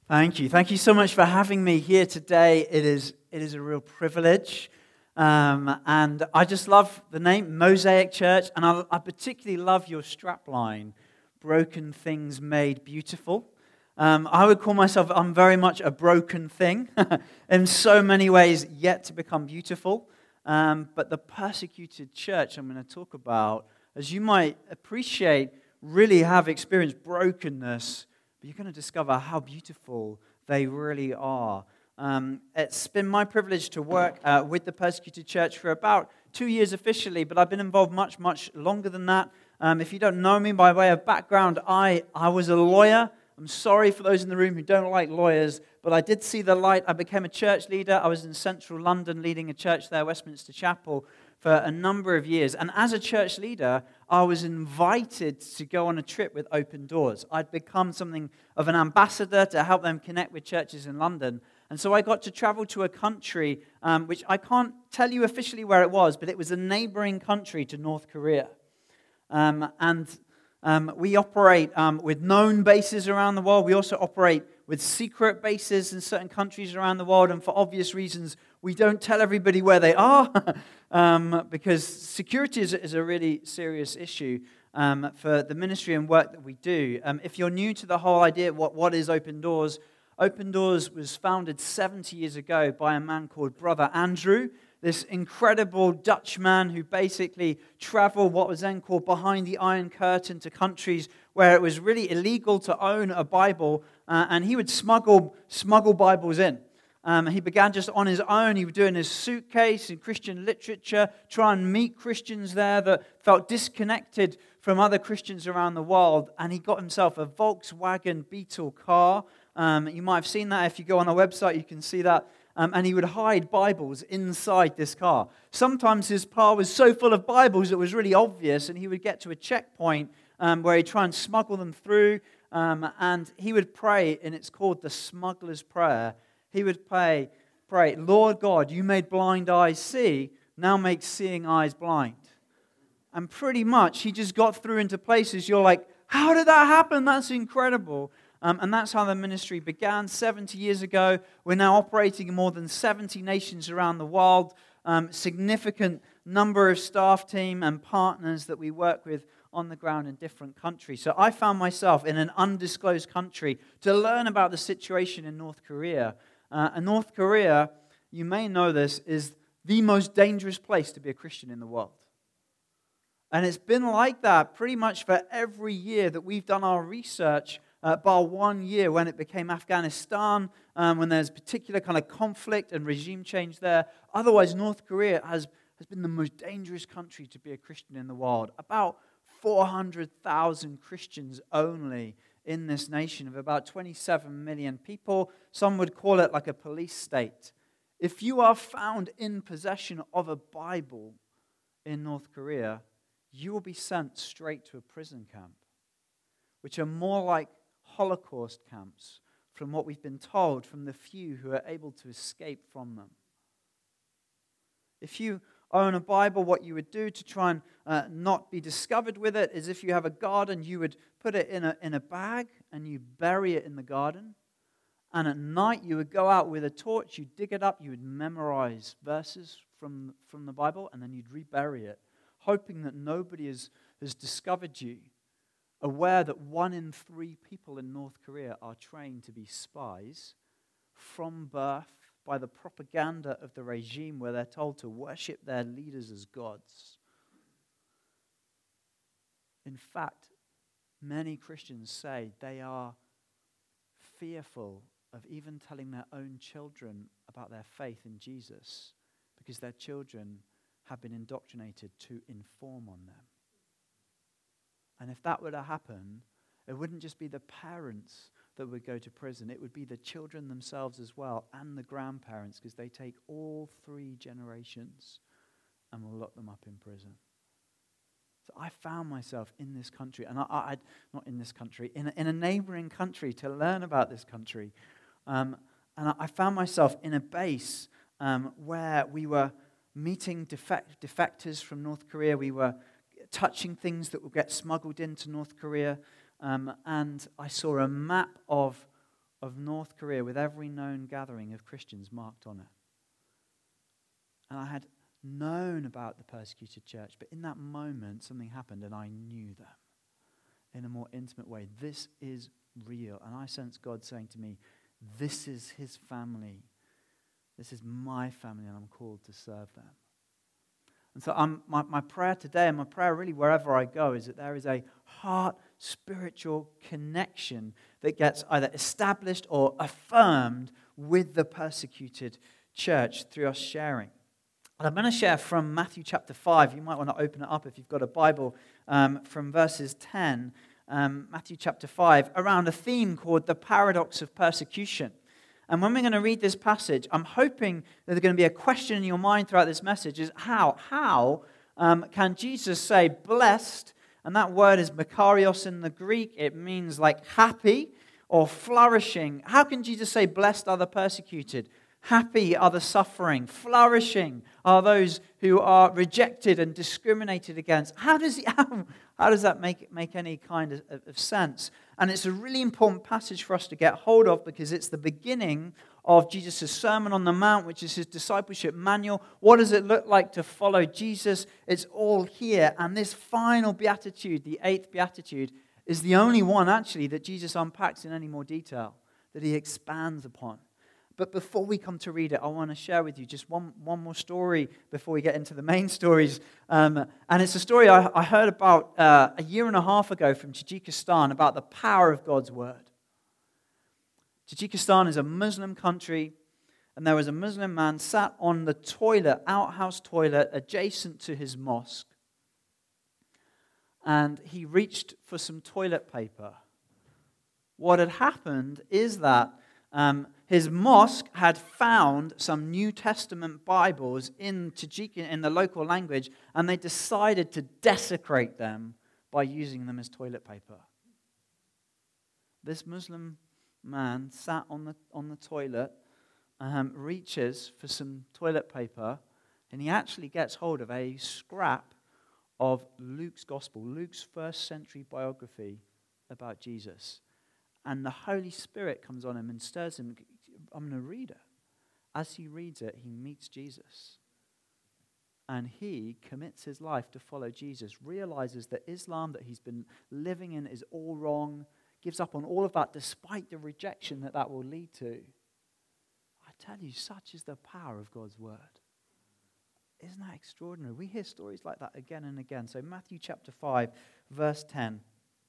Thank you. Thank you so much for having me here today. It is a real privilege. And I just love the name, Mosaic Church. And I particularly love your strapline, Broken Things Made Beautiful. I would call myself, I'm very much a broken thing in so many ways, yet to become beautiful. But the persecuted church I'm going to talk about, as you might appreciate, really have experienced brokenness, but you're going to discover how beautiful they really are. It's been my privilege to work with the persecuted church for about 2 years officially, but I've been involved much, much longer than that. If you don't know me by way of background, I was a lawyer. I'm sorry for those in the room who don't like lawyers, but I did see the light. I became a church leader. I was in central London leading a church there, Westminster Chapel, for a number of years. And as a church leader, I was invited to go on a trip with Open Doors. I'd become something of an ambassador to help them connect with churches in London. And so I got to travel to a country, which I can't tell you officially where it was, but it was a neighboring country to North Korea. We operate with known bases around the world. We also operate with secret bases in certain countries around the world. And for obvious reasons, we don't tell everybody where they are because security is a really serious issue for the ministry and work that we do. If you're new to the whole idea, what is Open Doors? Open Doors was founded 70 years ago by a man called Brother Andrew, this incredible Dutch man who basically traveled what was then called behind the Iron Curtain to countries where it was really illegal to own a Bible, and he would smuggle Bibles in. He began just on his own. He would do it in his suitcase in Christian literature, try and meet Christians there that felt disconnected from other Christians around the world, and he got himself a Volkswagen Beetle car. You might have seen that. If you go on our website, you can see that. And he would hide Bibles inside this car. Sometimes his car was so full of Bibles it was really obvious, and he would get to a checkpoint where he'd try and smuggle them through, and he would pray, and it's called the Smuggler's Prayer. He would pray, Lord God, you made blind eyes see, now make seeing eyes blind. And pretty much he just got through into places you're like, how did that happen? That's incredible. And that's how the ministry began 70 years ago. We're now operating in more than 70 nations around the world. Significant number of staff team and partners that we work with on the ground in different countries. So I found myself in an undisclosed country to learn about the situation in North Korea. And North Korea, you may know this, is the most dangerous place to be a Christian in the world. And it's been like that pretty much for every year that we've done our research, bar 1 year when it became Afghanistan, when there's particular kind of conflict and regime change there. Otherwise, North Korea has been the most dangerous country to be a Christian in the world. About 400,000 Christians only in this nation of about 27 million people. Some would call it like a police state. If you are found in possession of a Bible in North Korea, you will be sent straight to a prison camp, which are more like Holocaust camps, from what we've been told from the few who are able to escape from them. If you own a Bible, what you would do to try and not be discovered with it is if you have a garden, you would put it in a bag and you bury it in the garden. And at night you would go out with a torch, you'd dig it up, you would memorize verses from the Bible, and then you'd rebury it, hoping that nobody has discovered you. Aware that 1 in 3 people in North Korea are trained to be spies from birth by the propaganda of the regime, where they're told to worship their leaders as gods. In fact, many Christians say they are fearful of even telling their own children about their faith in Jesus because their children have been indoctrinated to inform on them. And if that were to happen, it wouldn't just be the parents that would go to prison. It would be the children themselves as well and the grandparents, because they take all 3 generations and will lock them up in prison. So I found myself in this country, and I not in this country, in a neighboring country to learn about this country. And I found myself in a base where we were meeting defectors from North Korea. We were touching things that would get smuggled into North Korea. And I saw a map of of North Korea with every known gathering of Christians marked on it. And I had known about the persecuted church, but in that moment something happened and I knew them in a more intimate way. This is real. And I sense God saying to me, this is his family. This is my family, and I'm called to serve them. And so my prayer today, and my prayer really wherever I go, is that there is a heart spiritual connection that gets either established or affirmed with the persecuted church through us sharing. And I'm going to share from Matthew chapter 5. You might want to open it up if you've got a Bible, from verses 10, Matthew chapter 5, around a theme called the paradox of persecution. And when we're going to read this passage, I'm hoping that there's going to be a question in your mind throughout this message, is how can Jesus say blessed, and that word is makarios in the Greek, it means like happy or flourishing. How can Jesus say blessed are the persecuted? Happy are the suffering. Flourishing are those who are rejected and discriminated against. How does that make any kind of sense? And it's a really important passage for us to get hold of because it's the beginning of Jesus' Sermon on the Mount, which is his discipleship manual. What does it look like to follow Jesus? It's all here. And this final beatitude, the 8th beatitude, is the only one actually that Jesus unpacks in any more detail, that he expands upon. But before we come to read it, I want to share with you just one more story before we get into the main stories. And it's a story I heard about a year and a half ago from Tajikistan about the power of God's word. Tajikistan is a Muslim country, and there was a Muslim man sat on the toilet, outhouse toilet, adjacent to his mosque. And he reached for some toilet paper. What had happened is that his mosque had found some New Testament Bibles in Tajik, in the local language, and they decided to desecrate them by using them as toilet paper. This Muslim man sat on the toilet, reaches for some toilet paper, and he actually gets hold of a scrap of Luke's gospel, Luke's first century biography about Jesus. And the Holy Spirit comes on him and stirs him. I'm going to read it. As he reads it, he meets Jesus. And he commits his life to follow Jesus, realizes that Islam that he's been living in is all wrong, gives up on all of that despite the rejection that will lead to. I tell you, such is the power of God's word. Isn't that extraordinary? We hear stories like that again and again. So Matthew chapter 5, verse 10.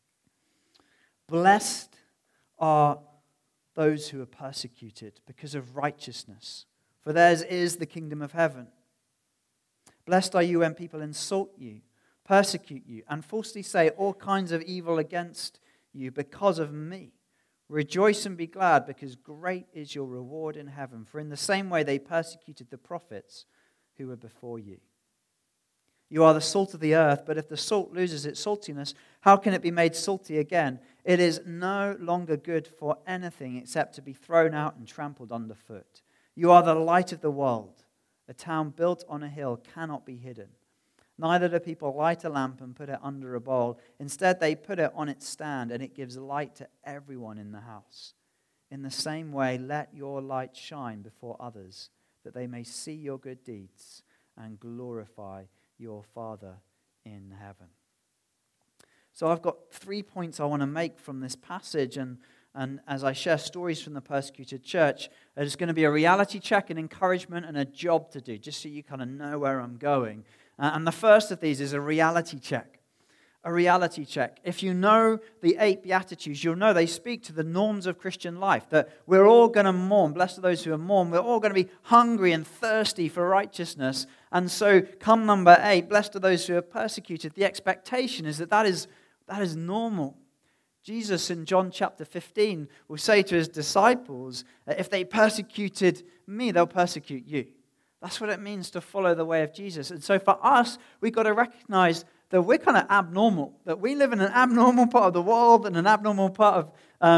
Blessed are those who are persecuted because of righteousness, for theirs is the kingdom of heaven. Blessed are you when people insult you, persecute you, and falsely say all kinds of evil against you because of me. Rejoice and be glad, because great is your reward in heaven. For in the same way they persecuted the prophets who were before you. You are the salt of the earth, but if the salt loses its saltiness, how can it be made salty again? It is no longer good for anything except to be thrown out and trampled underfoot. You are the light of the world. A town built on a hill cannot be hidden. Neither do people light a lamp and put it under a bowl. Instead, they put it on its stand, and it gives light to everyone in the house. In the same way, let your light shine before others, that they may see your good deeds and glorify your Father in heaven. So I've got 3 points I want to make from this passage, and as I share stories from the persecuted church, there's going to be a reality check, an encouragement, and a job to do, just so you kind of know where I'm going. And the first of these is a reality check. A reality check. If you know the 8 Beatitudes, you'll know they speak to the norms of Christian life, that we're all going to mourn. Blessed are those who are mourn. We're all going to be hungry and thirsty for righteousness. And so come number 8, blessed are those who are persecuted. The expectation is that is normal. Jesus in John chapter 15 will say to his disciples, if they persecuted me, they'll persecute you. That's what it means to follow the way of Jesus. And so for us, we've got to recognize that we're kind of abnormal, that we live in an abnormal part of the world and an abnormal part of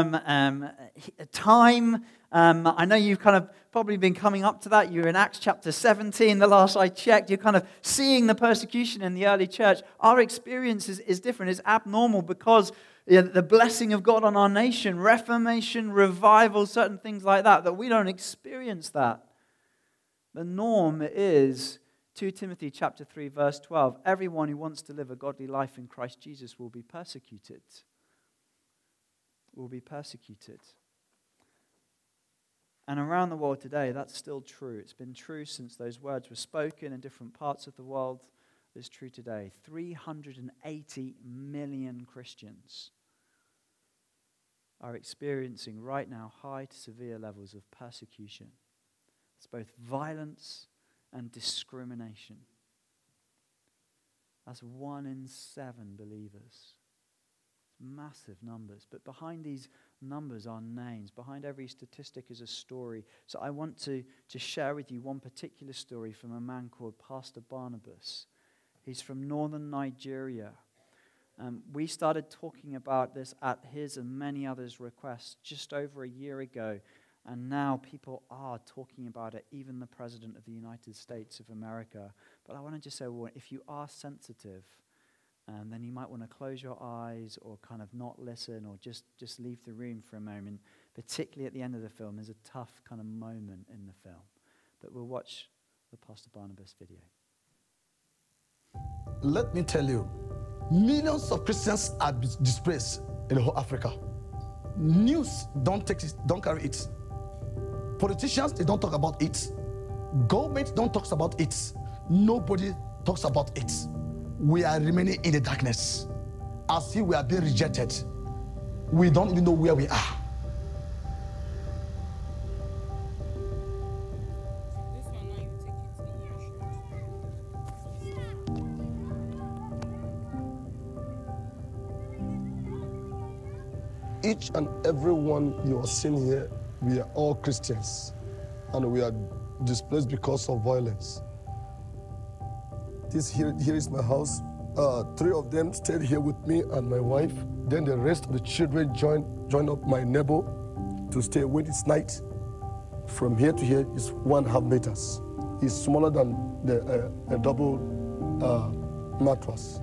time. I know you've kind of probably been coming up to that. You're in Acts chapter 17, the last I checked. You're kind of seeing the persecution in the early church. Our experience is different. It's abnormal because the blessing of God on our nation, reformation, revival, certain things like that, that we don't experience that. The norm is 2 Timothy chapter 3, verse 12. Everyone who wants to live a godly life in Christ Jesus will be persecuted. Will be persecuted. And around the world today, that's still true. It's been true since those words were spoken in different parts of the world. It's true today. 380 million Christians are experiencing right now high to severe levels of persecution. It's both violence and discrimination. That's 1 in 7 believers. Massive numbers. But behind these numbers are names. Behind every statistic is a story. So I want to share with you one particular story from a man called Pastor Barnabas. He's from northern Nigeria. We started talking about this at his and many others' requests just over a year ago. And now people are talking about it, even the President of the United States of America. But I want to just say, well, if you are sensitive, then you might want to close your eyes or kind of not listen or just leave the room for a moment. Particularly at the end of the film, there's a tough kind of moment in the film. But we'll watch the Pastor Barnabas video. Let me tell you, millions of Christians are displaced in the whole Africa. News don't carry it. Politicians, they don't talk about it. Government don't talk about it. Nobody talks about it. We are remaining in the darkness. As if we are being rejected. We don't even know where we are. Each and every one you are seeing here, we are all Christians, and we are displaced because of violence. This here is my house. 3 of them stayed here with me and my wife. Then the rest of the children joined up my neighbor to stay when it's night. From here to here is 1.5 meters. It's smaller than a double mattress.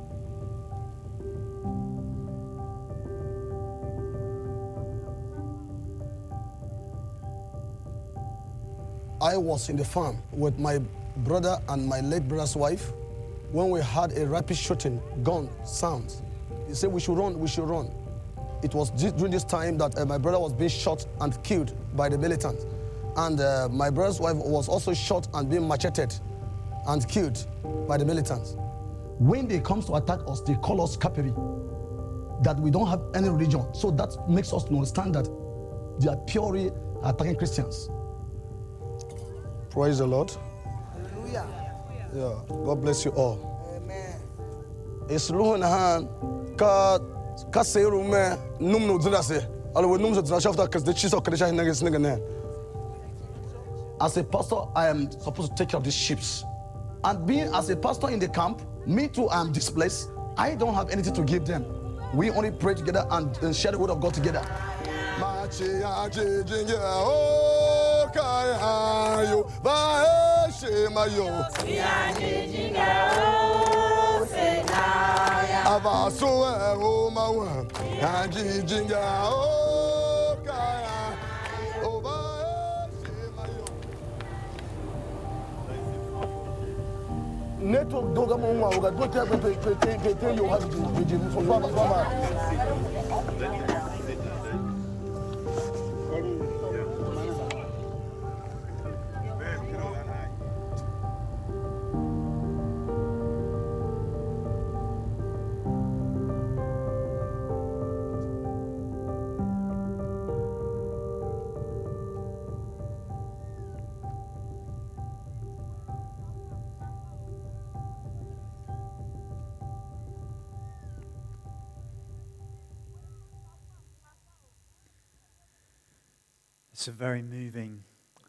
I was in the farm with my brother and my late brother's wife when we had a rapid shooting gun sounds. He said we should run. It was during this time that my brother was being shot and killed by the militants. And my brother's wife was also shot and being macheted and killed by the militants. When they come to attack us, they call us Kapiri, that we don't have any religion. So that makes us understand that they are purely attacking Christians. Praise the Lord. Hallelujah. Yeah. God bless you all. Amen. Isluhan ka seru me num no dzase. Alo num zo dzasha after cuz the chiso kadesha hinage snigane. As a pastor, I am supposed to take care of these sheep. And being as a pastor in the camp, me too, I am displaced. I don't have anything to give them. We only pray together and share the word of God together. Network doga mwa uga dote pe yo have the mfumba. It's a very moving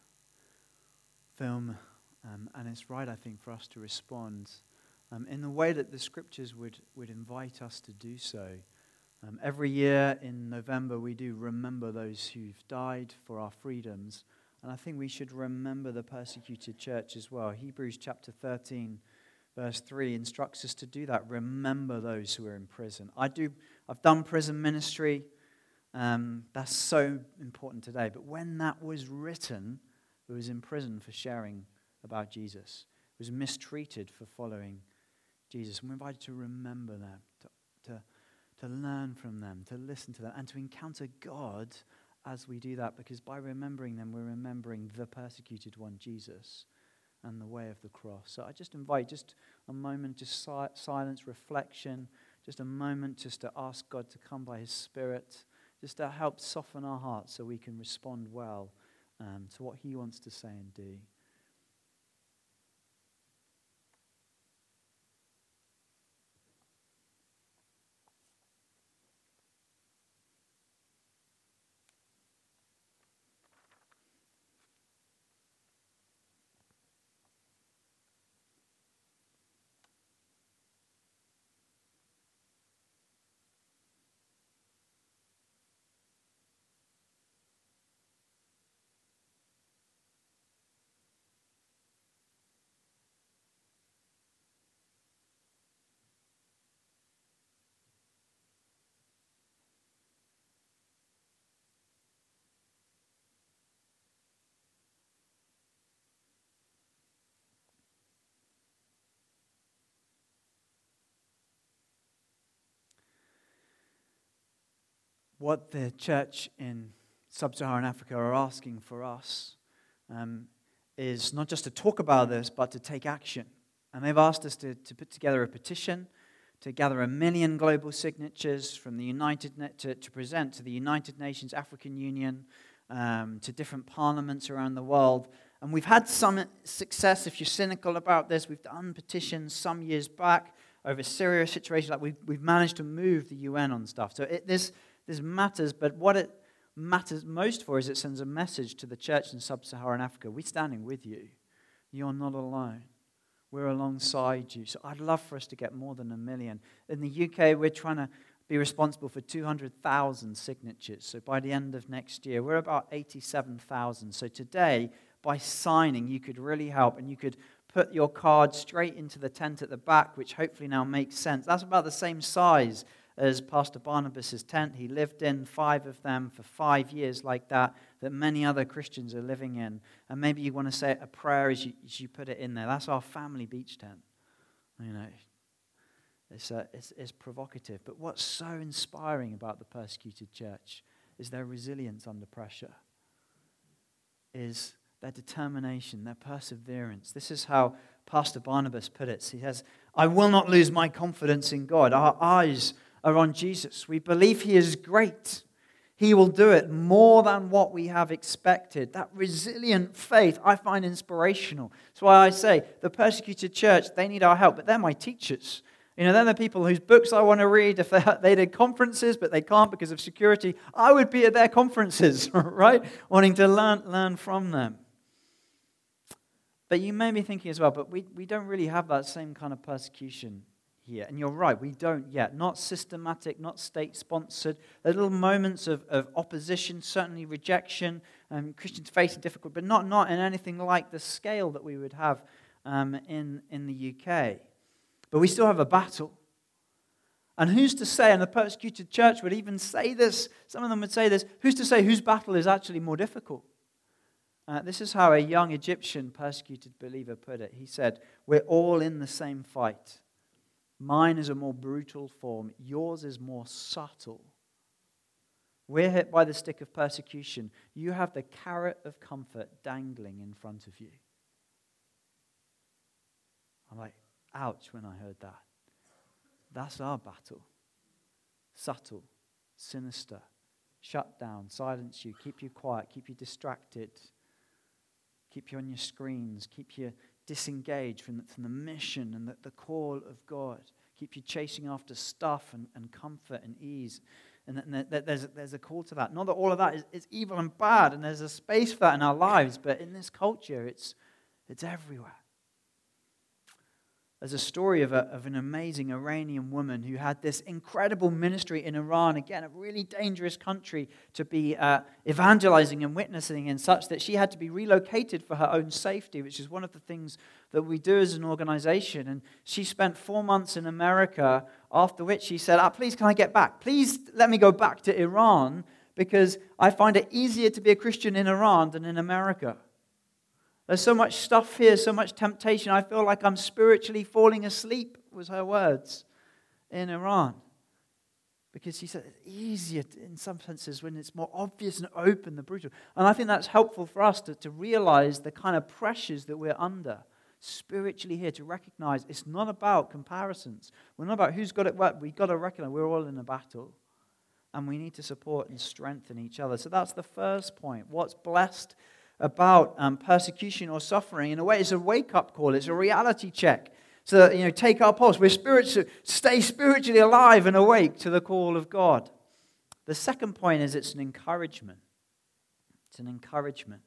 film, and it's right, I think, for us to respond in the way that the scriptures would invite us to do so. Every year in November, we do remember those who've died for our freedoms, and I think we should remember the persecuted church as well. Hebrews chapter 13, verse 3 instructs us to do that. Remember those who are in prison. I I've done prison ministry. That's so important today. But when that was written, it was in prison for sharing about Jesus. It was mistreated for following Jesus. And we're invited to remember them, to learn from them, to listen to them, and to encounter God as we do that, because by remembering them, we're remembering the persecuted one, Jesus, and the way of the cross. So I just invite just a moment, just silence, reflection, just a moment just to ask God to come by His Spirit, just to help soften our hearts so we can respond well to what He wants to say and do. What the church in sub-Saharan Africa are asking for us is not just to talk about this, but to take action. And they've asked us to put together a petition, to gather 1 million global signatures from the to present to the United Nations, African Union, to different parliaments around the world. And we've had some success. If you're cynical about this, we've done petitions some years back over Syria situation. Like we've managed to move the UN on stuff. So this matters, but what it matters most for is it sends a message to the church in sub-Saharan Africa. We're standing with you. You're not alone. We're alongside you. So I'd love for us to get more than 1 million. In the UK, we're trying to be responsible for 200,000 signatures. So by the end of next year, we're about 87,000. So today, by signing, you could really help, and you could put your card straight into the tent at the back, which hopefully now makes sense. That's about the same size as Pastor Barnabas' tent. He lived in 5 of them for 5 years like that many other Christians are living in. And maybe you want to say a prayer as you put it in there. That's our family beach tent. You know, it's provocative. But what's so inspiring about the persecuted church is their resilience under pressure, is their determination, their perseverance. This is how Pastor Barnabas put it. He says, "I will not lose my confidence in God. Our eyes are on Jesus. We believe He is great. He will do it more than what we have expected." That resilient faith I find inspirational. That's why I say the persecuted church, they need our help, but they're my teachers. You know, they're the people whose books I want to read. If they did conferences, but they can't because of security, I would be at their conferences, right? Wanting to learn from them. But you may be thinking as well, but we don't really have that same kind of persecution here. And you're right, we don't yet. Not systematic, not state-sponsored. There are little moments of opposition, certainly rejection, Christians facing difficult, but not in anything like the scale that we would have in the UK. But we still have a battle. And who's to say, and the persecuted church would even say this, some of them would say this, who's to say whose battle is actually more difficult? This is how a young Egyptian persecuted believer put it. He said, "We're all in the same fight. Mine is a more brutal form. Yours is more subtle. We're hit by the stick of persecution. You have the carrot of comfort dangling in front of you." I'm like, ouch, when I heard that. That's our battle. Subtle, sinister, shut down, silence you, keep you quiet, keep you distracted, keep you on your screens, keep you disengaged from the mission and the call of God, keep you chasing after stuff and comfort and ease. And there's a call to that. Not that all of that is evil and bad, and there's a space for that in our lives, but in this culture, it's everywhere. There's a story of an amazing Iranian woman who had this incredible ministry in Iran, again, a really dangerous country to be evangelizing and witnessing in, such that she had to be relocated for her own safety, which is one of the things that we do as an organization. And she spent 4 months in America, after which she said, please, can I get back? Please let me go back to Iran, because I find it easier to be a Christian in Iran than in America. There's so much stuff here, so much temptation. I feel like I'm spiritually falling asleep, was her words, in Iran. Because she said it's easier in some senses when it's more obvious and open, the brutal. And I think that's helpful for us to realize the kind of pressures that we're under spiritually here, to recognize it's not about comparisons. We're not about who's got it what. We've got to recognize we're all in a battle. And we need to support and strengthen each other. So that's the first point. What's blessed about persecution or suffering? In a way, it's a wake-up call. It's a reality check. So that, take our pulse. Stay spiritually alive and awake to the call of God. The second point is it's an encouragement. It's an encouragement.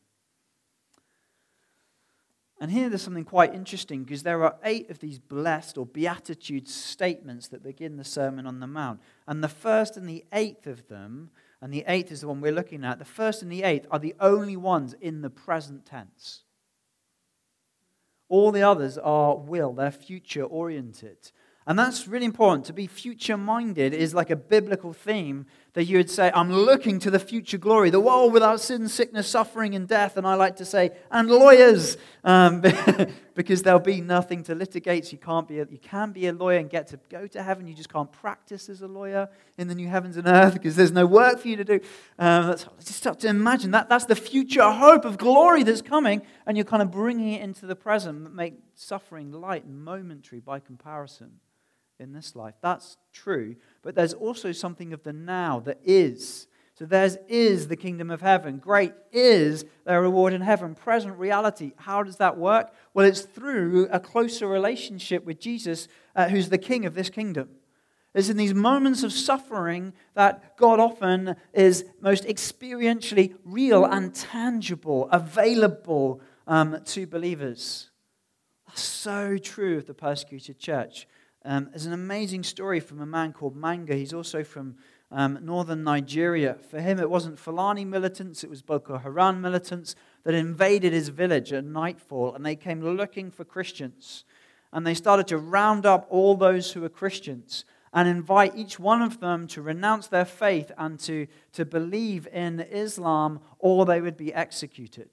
And here there's something quite interesting, because there are 8 of these blessed or beatitude statements that begin the Sermon on the Mount. And the first and the 8th of them, and the 8th is the one we're looking at, the first and the 8th are the only ones in the present tense. All the others are they're future-oriented. And that's really important. To be future-minded is like a biblical theme that you would say, I'm looking to the future glory, the world without sin, sickness, suffering, and death. And I like to say, and lawyers, because there'll be nothing to litigate. So you can be a lawyer and get to go to heaven. You just can't practice as a lawyer in the new heavens and earth because there's no work for you to do. Let's just start to imagine that's the future hope of glory that's coming, and you're kind of bringing it into the present, make suffering light and momentary by comparison in this life. That's true, but there's also something of the now that is. So theirs is the kingdom of heaven. Great is their reward in heaven. Present reality. How does that work? Well, it's through a closer relationship with Jesus, who's the king of this kingdom. It's in these moments of suffering that God often is most experientially real and tangible, available to believers. That's so true of the persecuted church. There's an amazing story from a man called Manga. He's also from northern Nigeria. For him, it wasn't Fulani militants, it was Boko Haram militants that invaded his village at nightfall, and they came looking for Christians. And they started to round up all those who were Christians and invite each one of them to renounce their faith and to believe in Islam, or they would be executed.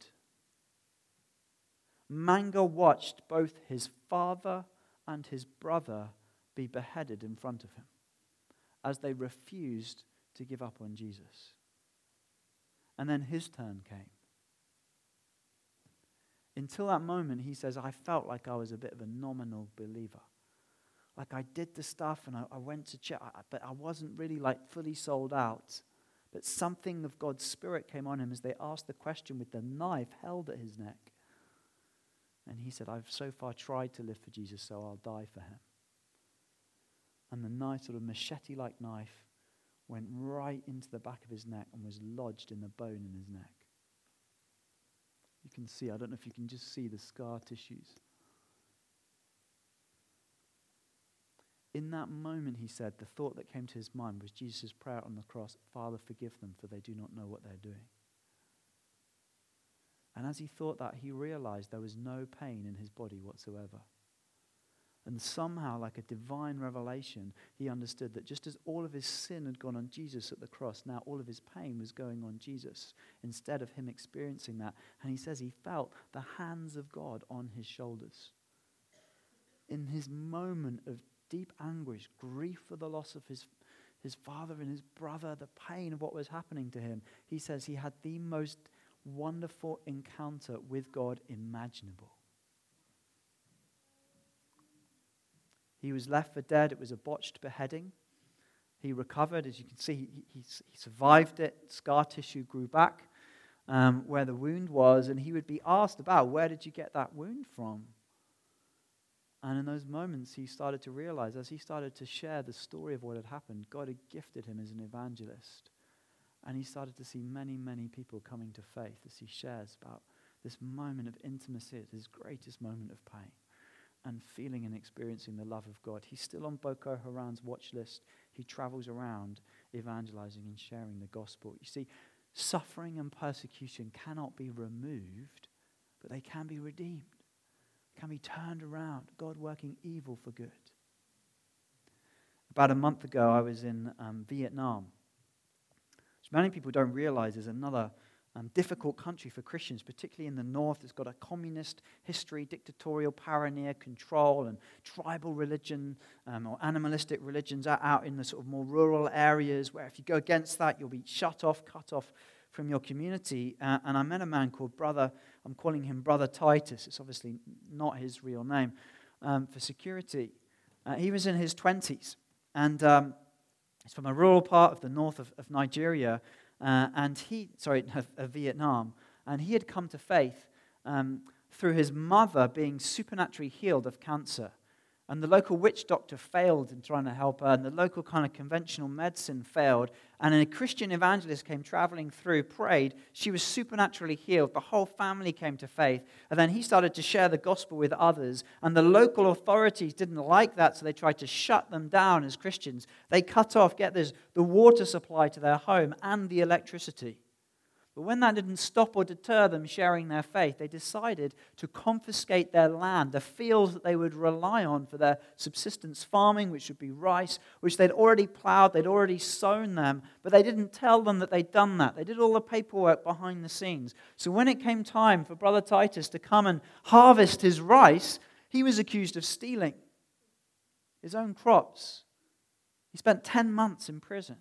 Manga watched both his father and his brother be beheaded in front of him as they refused to give up on Jesus. And then his turn came. Until that moment, he says, I felt like I was a bit of a nominal believer. Like I did the stuff and I went to church, but I wasn't really like fully sold out. But something of God's Spirit came on him as they asked the question with the knife held at his neck. And he said, I've so far tried to live for Jesus, so I'll die for him. And the knife, sort of machete-like knife, went right into the back of his neck and was lodged in the bone in his neck. You can see, I don't know if you can just see the scar tissues. In that moment, he said, the thought that came to his mind was Jesus' prayer on the cross, Father, forgive them, for they do not know what they're doing. And as he thought that, he realized there was no pain in his body whatsoever. And somehow, like a divine revelation, he understood that just as all of his sin had gone on Jesus at the cross, now all of his pain was going on Jesus instead of him experiencing that. And he says he felt the hands of God on his shoulders. In his moment of deep anguish, grief for the loss of his father and his brother, the pain of what was happening to him, he says he had the most wonderful encounter with God imaginable. He was left for dead. It was a botched beheading. He recovered. As you can see, he survived it. Scar tissue grew back where the wound was, and he would be asked about, where did you get that wound from? And in those moments, he started to realize, as he started to share the story of what had happened, God had gifted him as an evangelist. And he started to see many, many people coming to faith as he shares about this moment of intimacy, his greatest moment of pain. and feeling and experiencing the love of God. He's still on Boko Haram's watch list. He travels around evangelizing and sharing the gospel. You see, suffering and persecution cannot be removed, but they can be redeemed, can be turned around, God working evil for good. About a month ago, I was in Vietnam. Which many people don't realize is another difficult country for Christians, particularly in the north. It's got a communist history, dictatorial power, control, and tribal religion or animalistic religions out in the sort of more rural areas where if you go against that, you'll be cut off from your community. And I met a man called I'm calling him Brother Titus. It's obviously not his real name for security. He was in his 20s, and he's from a rural part of the north of Nigeria, of Vietnam, and he had come to faith through his mother being supernaturally healed of cancer. And the local witch doctor failed in trying to help her, and the local kind of conventional medicine failed. And a Christian evangelist came traveling through, prayed, she was supernaturally healed. The whole family came to faith. And then he started to share the gospel with others. And the local authorities didn't like that, so they tried to shut them down as Christians. They cut off, the water supply to their home and the electricity. But when that didn't stop or deter them sharing their faith, they decided to confiscate their land, the fields that they would rely on for their subsistence farming, which would be rice, which they'd already plowed, they'd already sown them, but they didn't tell them that they'd done that. They did all the paperwork behind the scenes. So when it came time for Brother Titus to come and harvest his rice, he was accused of stealing his own crops. He spent 10 months in prison.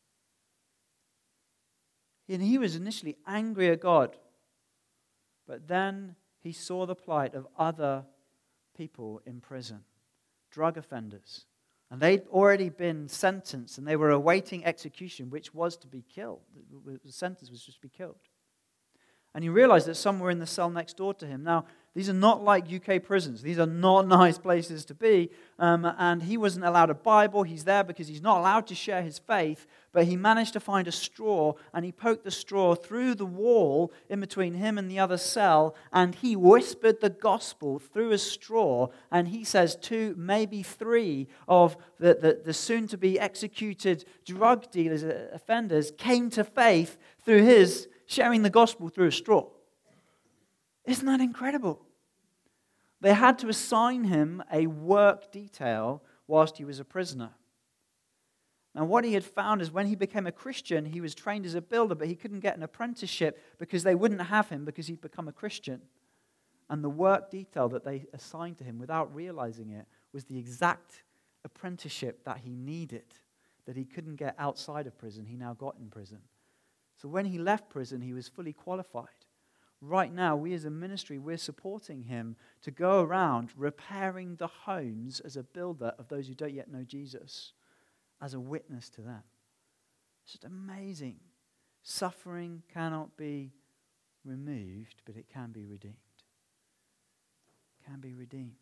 And he was initially angry at God, but then he saw the plight of other people in prison, drug offenders. And they'd already been sentenced, and they were awaiting execution, which was to be killed. The sentence was just to be killed. And he realized that some were in the cell next door to him. Now, these are not like UK prisons. These are not nice places to be. And he wasn't allowed a Bible. He's there because he's not allowed to share his faith. But he managed to find a straw, and he poked the straw through the wall in between him and the other cell, and he whispered the gospel through a straw. And he says 2, maybe 3 of the soon-to-be executed drug dealers, offenders, came to faith through his sharing the gospel through a straw. Isn't that incredible? They had to assign him a work detail whilst he was a prisoner. Now, what he had found is when he became a Christian, he was trained as a builder, but he couldn't get an apprenticeship because they wouldn't have him because he'd become a Christian. And the work detail that they assigned to him without realizing it was the exact apprenticeship that he needed, that he couldn't get outside of prison, he now got in prison. So when he left prison, he was fully qualified. Right now, we as a ministry, we're supporting him to go around repairing the homes as a builder of those who don't yet know Jesus, as a witness to them. It's just amazing. Suffering cannot be removed, but it can be redeemed. It can be redeemed.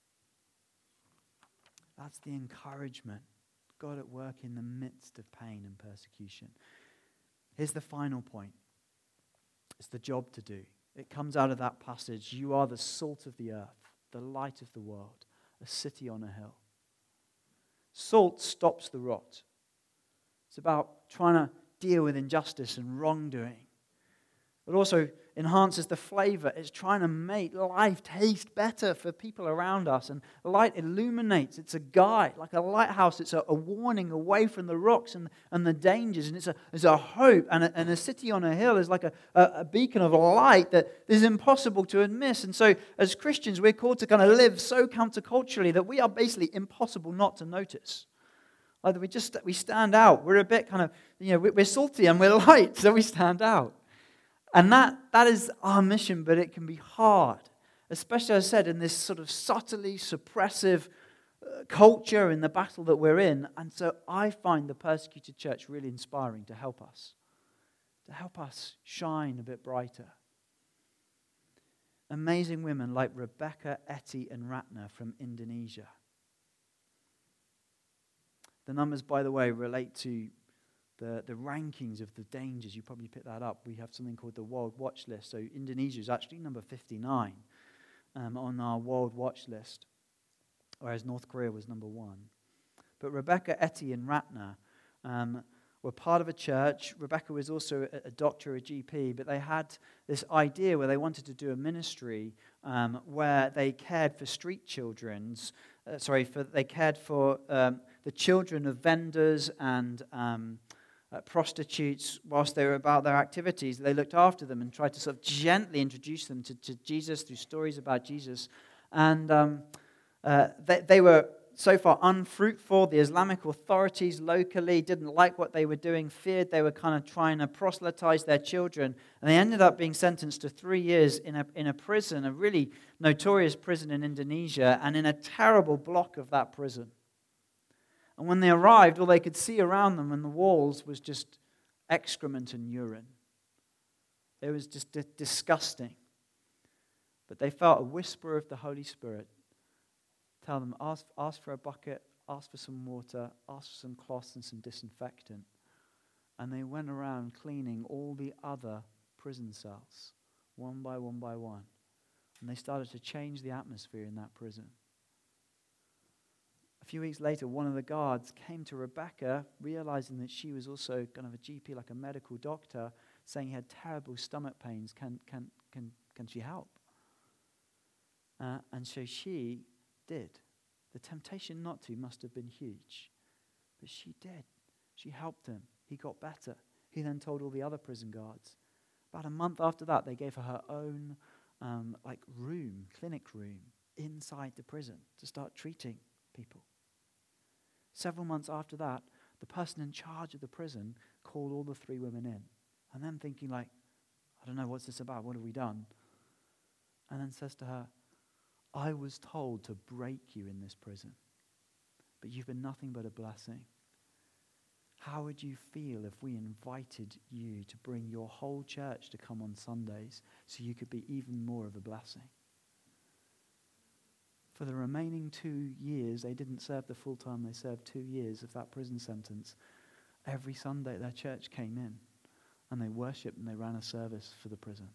That's the encouragement. God at work in the midst of pain and persecution. Here's the final point. It's the job to do. It comes out of that passage. You are the salt of the earth, the light of the world, a city on a hill. Salt stops the rot. It's about trying to deal with injustice and wrongdoing. But also enhances the flavor. It's trying to make life taste better for people around us. And light illuminates. It's a guide, like a lighthouse. It's a warning away from the rocks and the dangers. And it's a hope. And a city on a hill is like a beacon of light that is impossible to miss. And so as Christians, we're called to kind of live so counterculturally that we are basically impossible not to notice. Like we stand out. We're a bit kind of, we're salty and we're light, so we stand out. And that is our mission, but it can be hard, especially, as I said, in this sort of subtly suppressive culture in the battle that we're in. And so I find the persecuted church really inspiring to help us shine a bit brighter. Amazing women like Rebecca, Etty, and Ratna from Indonesia. The numbers, by the way, relate to the rankings of the dangers. You probably picked that up. We have something called the World Watch List. So Indonesia is actually number 59 on our World Watch List. whereas North Korea was number 1. But Rebecca, Etty, and Ratner were part of a church. Rebecca was also a doctor, a GP, but they had this idea where they wanted to do a ministry where they cared for street children's. They cared for the children of vendors and prostitutes whilst they were about their activities. They looked after them and tried to sort of gently introduce them to Jesus through stories about Jesus. And they were so far unfruitful. The Islamic authorities locally didn't like what they were doing, feared they were kind of trying to proselytize their children. And they ended up being sentenced to 3 years in a prison, a really notorious prison in Indonesia, and in a terrible block of that prison. And when they arrived, all they could see around them and the walls was just excrement and urine. It was just disgusting. But they felt a whisper of the Holy Spirit tell them, ask for a bucket, ask for some water, ask for some cloths and some disinfectant. And they went around cleaning all the other prison cells, one by one by one. And they started to change the atmosphere in that prison. A few weeks later, one of the guards came to Rebecca, realizing that she was also kind of a GP, like a medical doctor, saying he had terrible stomach pains. Can she help? And so she did. The temptation not to must have been huge. But she did. She helped him. He got better. He then told all the other prison guards. About a month after that, they gave her own clinic room inside the prison to start treating people. Several months after that, the person in charge of the prison called all the 3 women in. And them thinking like, I don't know, what's this about? What have we done? And then says to her, I was told to break you in this prison, but you've been nothing but a blessing. How would you feel if we invited you to bring your whole church to come on Sundays so you could be even more of a blessing? For the remaining 2 years, they didn't serve the full time, they served 2 years of that prison sentence. Every Sunday their church came in and they worshipped and they ran a service for the prison.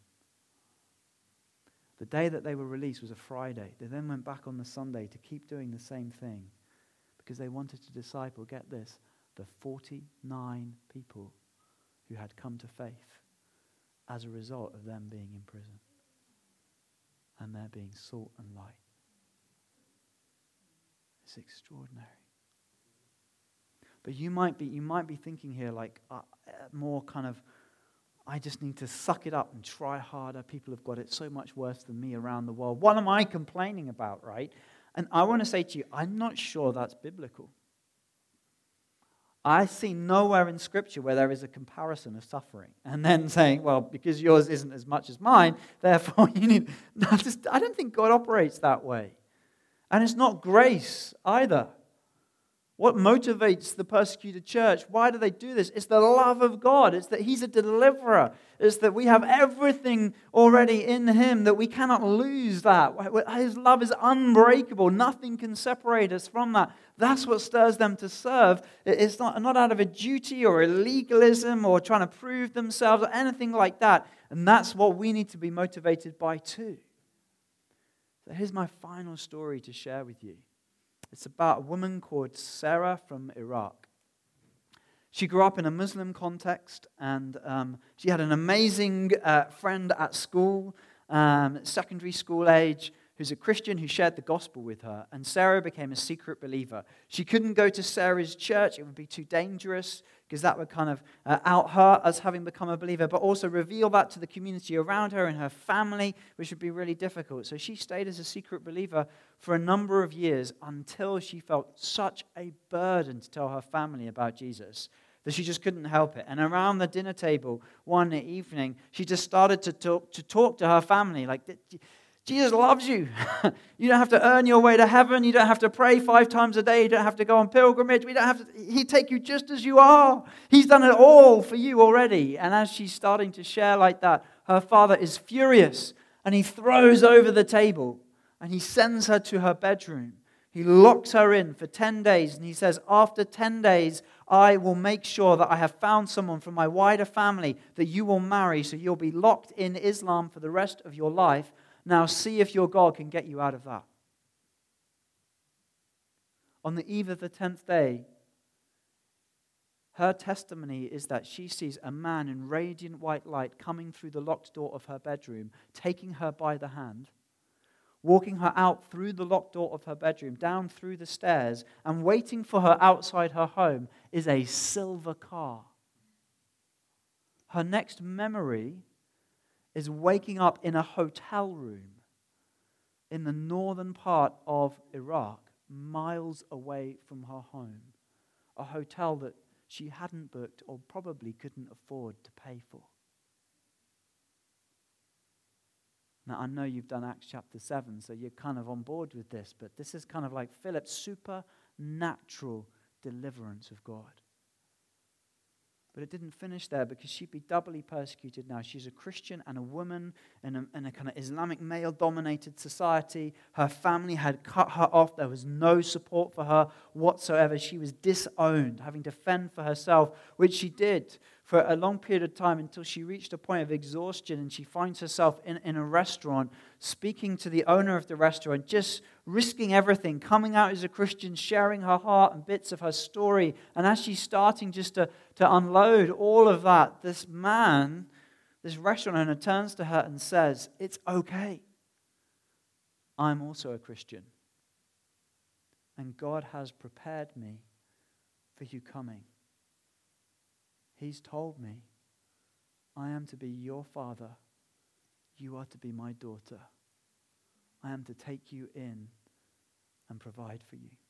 The day that they were released was a Friday. They then went back on the Sunday to keep doing the same thing because they wanted to disciple, get this, the 49 people who had come to faith as a result of them being in prison and there being salt and light. It's extraordinary. But you might be thinking here like more kind of, I just need to suck it up and try harder. People have got it so much worse than me around the world. What am I complaining about, right? And I want to say to you, I'm not sure that's biblical. I see nowhere in Scripture where there is a comparison of suffering. And then saying, well, because yours isn't as much as mine, therefore you need... I don't think God operates that way. And it's not grace either. What motivates the persecuted church? Why do they do this? It's the love of God. It's that He's a deliverer. It's that we have everything already in Him, that we cannot lose that. His love is unbreakable. Nothing can separate us from that. That's what stirs them to serve. It's not out of a duty or a legalism or trying to prove themselves or anything like that. And that's what we need to be motivated by too. So here's my final story to share with you. It's about a woman called Sarah from Iraq. She grew up in a Muslim context, and she had an amazing friend at school, secondary school age, who's a Christian who shared the gospel with her. And Sarah became a secret believer. She couldn't go to Sarah's church. It would be too dangerous because that would kind of out her as having become a believer, but also reveal that to the community around her and her family, which would be really difficult. So she stayed as a secret believer for a number of years until she felt such a burden to tell her family about Jesus that she just couldn't help it. And around the dinner table one evening, she just started to talk to her family like, Jesus loves you. You don't have to earn your way to heaven. You don't have to pray 5 times a day. You don't have to go on pilgrimage. He'd take you just as you are. He's done it all for you already. And as she's starting to share like that, her father is furious and he throws over the table and he sends her to her bedroom. He locks her in for 10 days and he says, after 10 days, I will make sure that I have found someone from my wider family that you will marry, so you'll be locked in Islam for the rest of your life. Now see if your God can get you out of that. On the eve of the 10th day, her testimony is that she sees a man in radiant white light coming through the locked door of her bedroom, taking her by the hand, walking her out through the locked door of her bedroom, down through the stairs, and waiting for her outside her home is a silver car. Her next memory is waking up in a hotel room in the northern part of Iraq, miles away from her home, a hotel that she hadn't booked or probably couldn't afford to pay for. Now, I know you've done Acts chapter 7, so you're kind of on board with this, but this is kind of like Philip's supernatural deliverance of God. But it didn't finish there, because she'd be doubly persecuted now. She's a Christian and a woman in a kind of Islamic male-dominated society. Her family had cut her off. There was no support for her whatsoever. She was disowned, having to fend for herself, which she did for a long period of time until she reached a point of exhaustion, and she finds herself in a restaurant speaking to the owner of the restaurant, just risking everything, coming out as a Christian, sharing her heart and bits of her story. And as she's starting just to unload all of that, this man, this restaurant owner, turns to her and says, "It's okay. I'm also a Christian. And God has prepared me for you coming. He's told me I am to be your father. You are to be my daughter. I am to take you in and provide for you."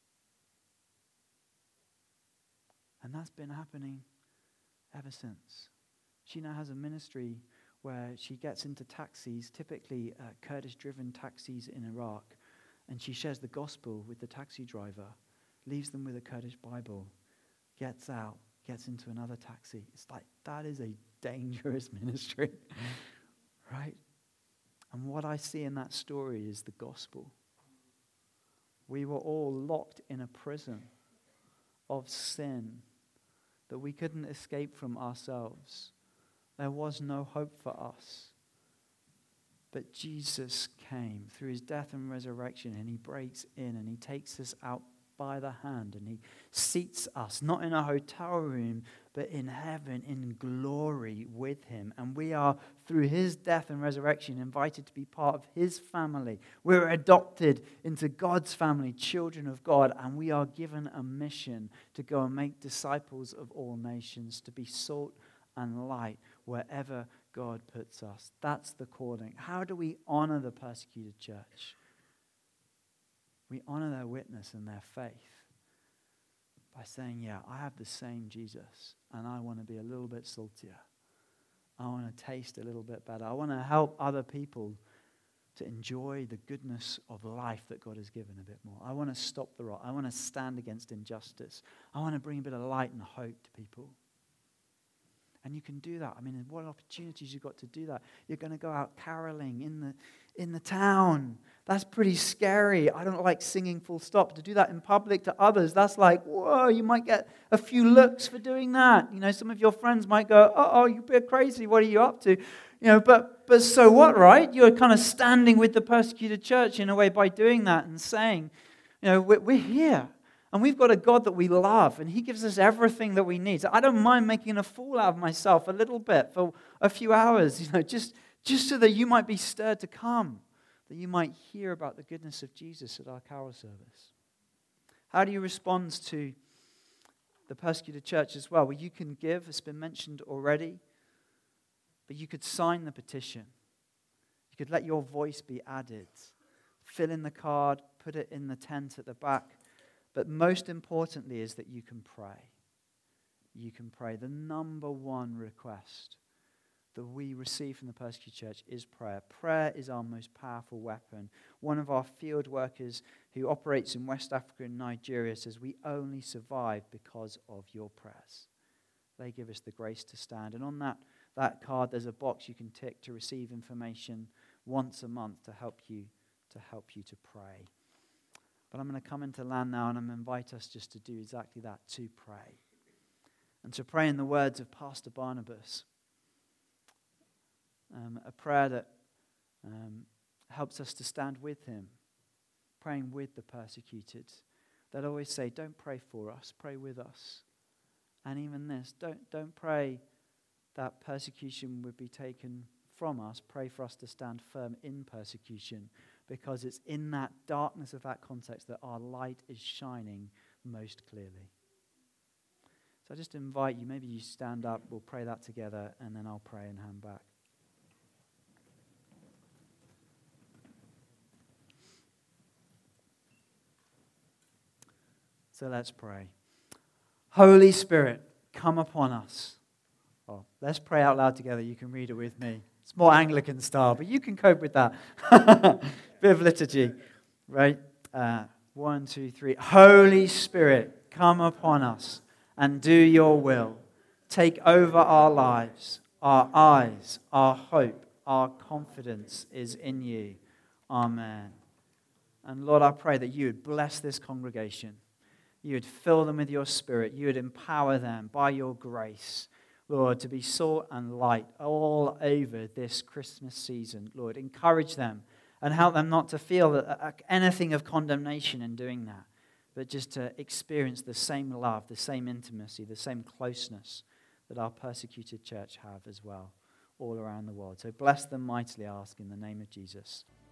And that's been happening ever since. She now has a ministry where she gets into taxis, typically Kurdish-driven taxis in Iraq, and she shares the gospel with the taxi driver, leaves them with a Kurdish Bible, gets out, gets into another taxi. It's like, that is a dangerous ministry, right? And what I see in that story is the gospel. We were all locked in a prison of sin that we couldn't escape from ourselves. There was no hope for us. But Jesus came through his death and resurrection, and he breaks in and he takes us out by the hand, and he seats us not in a hotel room but in heaven in glory with him. And we are, through his death and resurrection, invited to be part of his family. We're adopted into God's family, children of God, and we are given a mission to go and make disciples of all nations, to be salt and light wherever God puts us. That's the calling. How do we honor the persecuted church? We honor their witness and their faith by saying, yeah, I have the same Jesus, and I want to be a little bit saltier. I want to taste a little bit better. I want to help other people to enjoy the goodness of life that God has given a bit more. I want to stop the rot. I want to stand against injustice. I want to bring a bit of light and hope to people. And you can do that. I mean, what opportunities you've got to do that. You're going to go out caroling in the town. That's pretty scary. I don't like singing full stop. To do that in public to others, that's like, whoa, you might get a few looks for doing that. You know, some of your friends might go, oh, you're a bit crazy. What are you up to? You know, but so what, right? You're kind of standing with the persecuted church in a way by doing that and saying, you know, we're here. And we've got a God that we love, and he gives us everything that we need. So I don't mind making a fool out of myself a little bit for a few hours, you know, just so that you might be stirred to come, that you might hear about the goodness of Jesus at our carol service. How do you respond to the persecuted church as well? Well, you can give, it's been mentioned already, but you could sign the petition. You could let your voice be added. Fill in the card, put it in the tent at the back. But most importantly is that you can pray. You can pray. The number one request that we receive from the persecuted church is prayer. Prayer is our most powerful weapon. One of our field workers who operates in West Africa and Nigeria says, we only survive because of your prayers. They give us the grace to stand. And on that card, there's a box you can tick to receive information once a month to help you to pray. But I'm going to come into land now, and I'm going to invite us just to do exactly that, to pray. And to pray in the words of Pastor Barnabas. A prayer that helps us to stand with him, praying with the persecuted. they'll always say, don't pray for us, pray with us. And even this, don't pray that persecution would be taken from us. Pray for us to stand firm in persecution, because it's in that darkness of that context that our light is shining most clearly. So I just invite you, maybe you stand up, we'll pray that together, and then I'll pray and hand back. So let's pray. Holy Spirit, come upon us. Oh, let's pray out loud together. You can read it with me. It's more Anglican style, but you can cope with that. Bit of liturgy, right? 1, 2, 3. Holy Spirit, come upon us and do your will. Take over our lives, our eyes, our hope, our confidence is in you. Amen. And Lord, I pray that you would bless this congregation. You would fill them with your Spirit. You would empower them by your grace, Lord, to be salt and light all over this Christmas season. Lord, encourage them and help them not to feel anything of condemnation in doing that, but just to experience the same love, the same intimacy, the same closeness that our persecuted church have as well all around the world. So bless them mightily, I ask in the name of Jesus.